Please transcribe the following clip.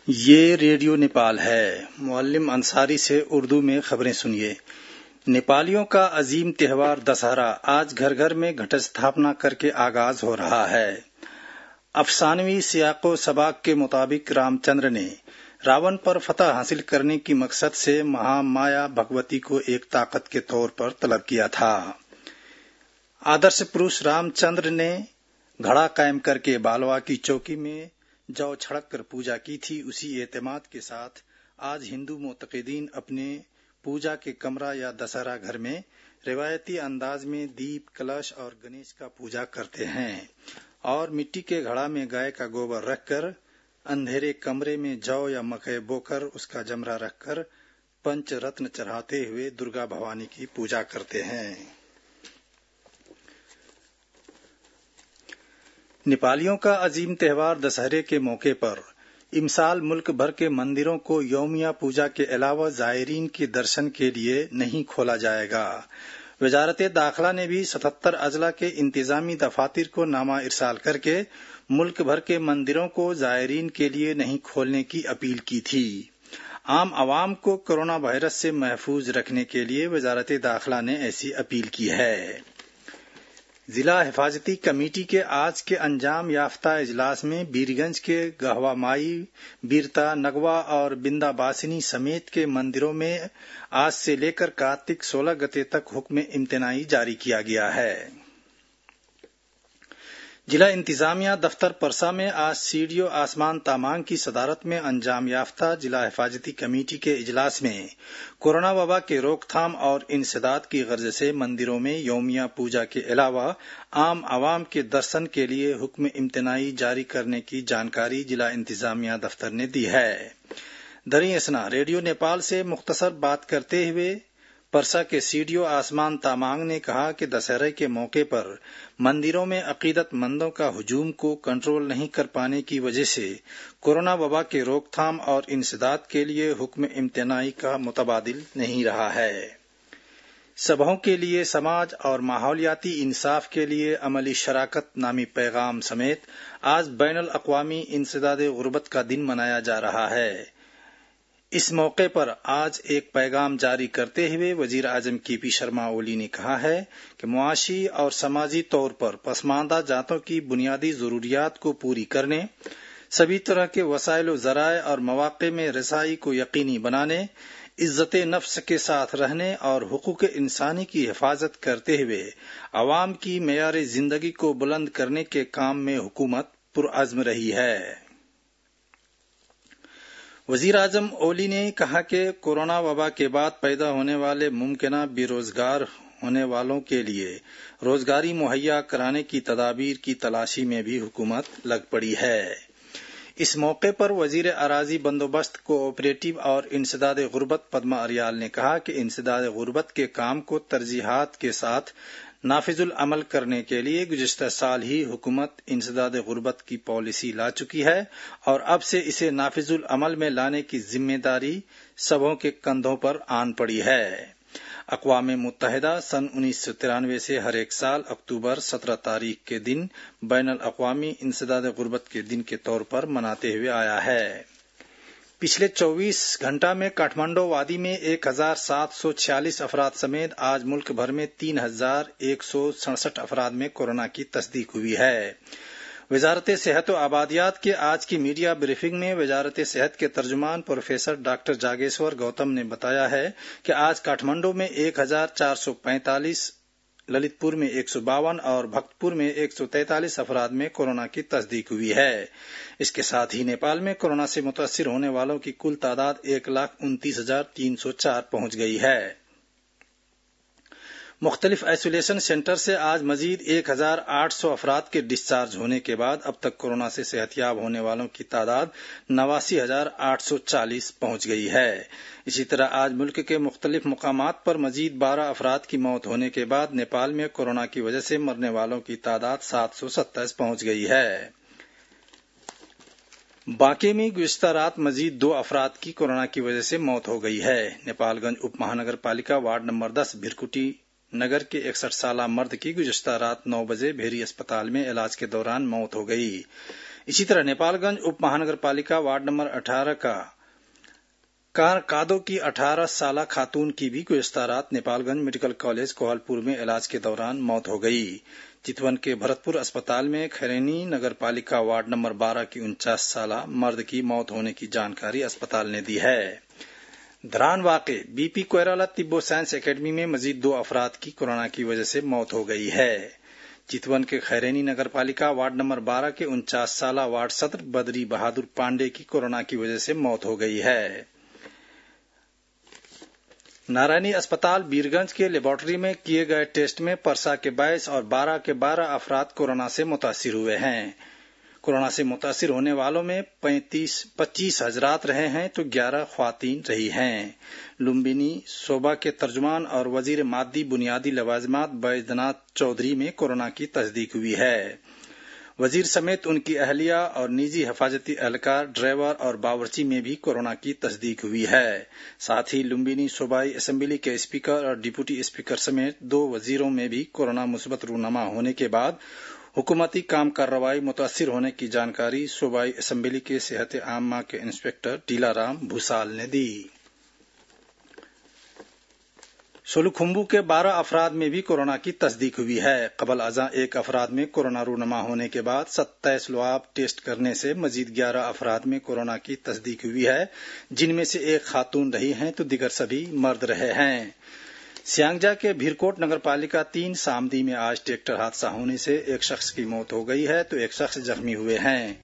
یہ ریڈیو نیپال ہے۔ معلم انصاری سے اردو میں خبریں سنیے۔ نیپالیوں کا عظیم تہوار دسہرہ آج گھر گھر میں گھٹ استھاپنا کر کے آغاز ہو رہا ہے۔ افسانوی سیاق و سباق کے مطابق رام چندر نے راون پر فتح حاصل کرنے کی مقصد سے مہا مایا بھگوتی کو ایک طاقت کے طور پر طلب کیا تھا۔ آدرش پروش رام چندر نے گھڑا قائم کر کے بالوا کی چوکی میں جو چھڑک کر پوجا کی تھی، اسی اعتماد کے ساتھ آج ہندو معتقدین اپنے پوجا کے کمرہ یا دسہرہ گھر میں روایتی انداز میں دیپ، کلش اور گنیش کا پوجا کرتے ہیں اور مٹی کے گھڑا میں گائے کا گوبر رکھ کر اندھیرے کمرے میں جو یا مکئی بو کر اس کا جمرہ رکھ کر پنچ رتن چڑھاتے ہوئے درگا بھوانی کی پوجا کرتے ہیں۔ نیپالیوں کا عظیم تہوار دسہرے کے موقع پر امسال ملک بھر کے مندروں کو یومیہ پوجا کے علاوہ زائرین کے درشن کے لیے نہیں کھولا جائے گا۔ وزارت داخلہ نے بھی 77 اضلاع کے انتظامی دفاتر کو نامہ ارسال کر کے ملک بھر کے مندروں کو زائرین کے لیے نہیں کھولنے کی اپیل کی تھی۔ عام عوام کو کورونا وائرس سے محفوظ رکھنے کے لیے وزارت داخلہ نے ایسی اپیل کی ہے۔ ضلع حفاظتی کمیٹی کے آج کے انجام یافتہ اجلاس میں بیرگنج کے گہوا مائی، بیرتا، نگوا اور بندا باسنی سمیت کے مندروں میں آج سے لے کر کارتک 16 گتے تک حکم امتناعی جاری کیا گیا ہے۔ ضلع انتظامیہ دفتر پرسا میں آج سی ڈی او آسمان تامانگ کی صدارت میں انجام یافتہ ضلع حفاظتی کمیٹی کے اجلاس میں کورونا وبا کے روک تھام اور انسداد کی غرض سے مندروں میں یومیہ پوجا کے علاوہ عام عوام کے درشن کے لیے حکم امتناعی جاری کرنے کی جانکاری ضلع انتظامیہ دفتر نے دی ہے۔ دریں اثنا ریڈیو نیپال سے مختصر بات کرتے ہوئے پرسا کے سی ڈی او آسمان تامانگ نے کہا کہ دسہرے کے موقع پر مندروں میں عقیدت مندوں کا ہجوم کو کنٹرول نہیں کر پانے کی وجہ سے کورونا وبا کے روک تھام اور انسداد کے لیے حکم امتناعی کا متبادل نہیں رہا ہے۔ سبھوں کے لیے سماج اور ماحولیاتی انصاف کے لیے عملی شراکت نامی پیغام سمیت آج بین الاقوامی انسداد غربت کا دن منایا جا رہا ہے۔ اس موقع پر آج ایک پیغام جاری کرتے ہوئے وزیر اعظم کے پی شرما اولی نے کہا ہے کہ معاشی اور سماجی طور پر پسماندہ ذاتوں کی بنیادی ضروریات کو پوری کرنے، سبھی طرح کے وسائل و ذرائع اور مواقع میں رسائی کو یقینی بنانے، عزت نفس کے ساتھ رہنے اور حقوق انسانی کی حفاظت کرتے ہوئے عوام کی معیار زندگی کو بلند کرنے کے کام میں حکومت پرعزم رہی ہے۔ وزیر اعظم اولی نے کہا کہ کورونا وبا کے بعد پیدا ہونے والے ممکنہ بے روزگار ہونے والوں کے لیے روزگاری مہیا کرانے کی تدابیر کی تلاشی میں بھی حکومت لگ پڑی ہے۔ اس موقع پر وزیر اراضی بندوبست کوآپریٹو اور انسداد غربت پدما اریال نے کہا کہ انسداد غربت کے کام کو ترجیحات کے ساتھ نافذ العمل کرنے کے لیے گزشتہ سال ہی حکومت انسداد غربت کی پالیسی لا چکی ہے اور اب سے اسے نافذ العمل میں لانے کی ذمہ داری سبھوں کے کندھوں پر آن پڑی ہے۔ اقوام متحدہ سن 1993 سے ہر ایک سال اکتوبر 17 تاریخ کے دن بین الاقوامی انسداد غربت کے دن کے طور پر مناتے ہوئے آیا ہے۔ پچھلے 24 گھنٹہ میں کاٹھمانڈو وادی میں 1746 افراد سمیت آج ملک بھر میں 3167 افراد میں کورونا کی تصدیق ہوئی ہے۔ وزارت صحت و آبادیات کے آج کی میڈیا بریفنگ میں وزارت صحت کے ترجمان پروفیسر ڈاکٹر جاگیشور گوتم نے بتایا ہے کہ آج کاٹھمانڈو میں 1445، للت پور میں 152 اور بھکت پور میں 143 افراد میں کورونا کی تصدیق ہوئی ہے۔ اس کے ساتھ ہی نیپال میں کورونا سے متاثر ہونے والوں کی کل تعداد 1,29,304 پہنچ گئی ہے۔ مختلف آئسولیشن سینٹر سے آج مزید 1,800 افراد کے ڈسچارج ہونے کے بعد اب تک کورونا سے صحت یاب ہونے والوں کی تعداد 89,840 پہنچ گئی ہے۔ اسی طرح آج ملک کے مختلف مقامات پر مزید 12 افراد کی موت ہونے کے بعد نیپال میں کورونا کی وجہ سے مرنے والوں کی تعداد 727 پہنچ گئی ہے۔ بانکے میں گزشتہ رات مزید 2 افراد کی کورونا کی وجہ سے موت ہو گئی ہے۔ نیپال گنج اپ مہانگر پالیکا وارڈ نمبر 10 بھرکوٹی نگر کے 61 سالہ مرد کی گزشتہ رات 9 بجے بھیری اسپتال میں علاج کے دوران موت ہو گئی۔ इसी तरह नेपालगंज उप महानगर पालिका वार्ड नंबर 18 का कादो की 18 साला खातून की भी गुज़िश्ता रात नेपालगंज मेडिकल कॉलेज कोहलपुर में इलाज के दौरान मौत हो गई। चितवन के भरतपुर अस्पताल में खैरेनी नगर पालिका वार्ड नंबर 12 की 49 साला मर्द की मौत होने की जानकारी अस्पताल ने दी है। धरान वाक़े बीपी कोयराला तिब्बो साइंस एकेडमी में मजीद 2 अफराद की कोरोना की वजह से मौत हो गई है। चितवन के खैरेनी नगर पालिका वार्ड नंबर 12 के 49 साला वार्ड सदर बदरी बहादुर पांडे की कोरोना की वजह से मौत हो गई है। नारायणी अस्पताल बीरगंज के लेबोरेटरी में किए गए टेस्ट में परसा के 22 और 12 के 12 अफराद कोरोना से मुतासिर हुए हैं। कोरोना से मुतासिर होने वालों में 25 हजरात रहे हैं तो 11 ख्वातीन रही हैं। लुम्बिनी शोबा के तर्जुमान और वजीर मादी बुनियादी लवाजमात बैजनाथ चौधरी में कोरोना की तस्दीक हुई है। वजीर समेत उनकी अहलिया और निजी हिफाजती एहलकार, ड्राइवर और बावर्ची में भी कोरोना की तस्दीक हुई है। साथ ही लुम्बिनी सूबाई असेंबली के स्पीकर और डिप्टी स्पीकर समेत 2 वजीरों में भी कोरोना मुस्बत रूनमा होने के बाद हुकूमती काम कार्रवाई मुतासिर होने की जानकारी सूबाई असेंबली के सेहत आमा के इंस्पेक्टर टीलाराम भूसाल ने दी। सोलुखुम्बू के 12 अफराद में भी कोरोना की तस्दीक हुई है। कबल अज़ा 1 अफराद में कोरोना रूनमा होने के बाद 27 स्वाब टेस्ट करने से मजीद 11 अफराद में कोरोना की तस्दीक हुई है, जिनमें से 1 खातून रही हैं तो दिगर सभी मर्द रहे हैं। सियांगजा के भीरकोट नगर पालिका 3 सामदी में आज ट्रैक्टर हादसा होने से एक शख्स की मौत हो गई है तो एक शख्स जख्मी हुए हैं।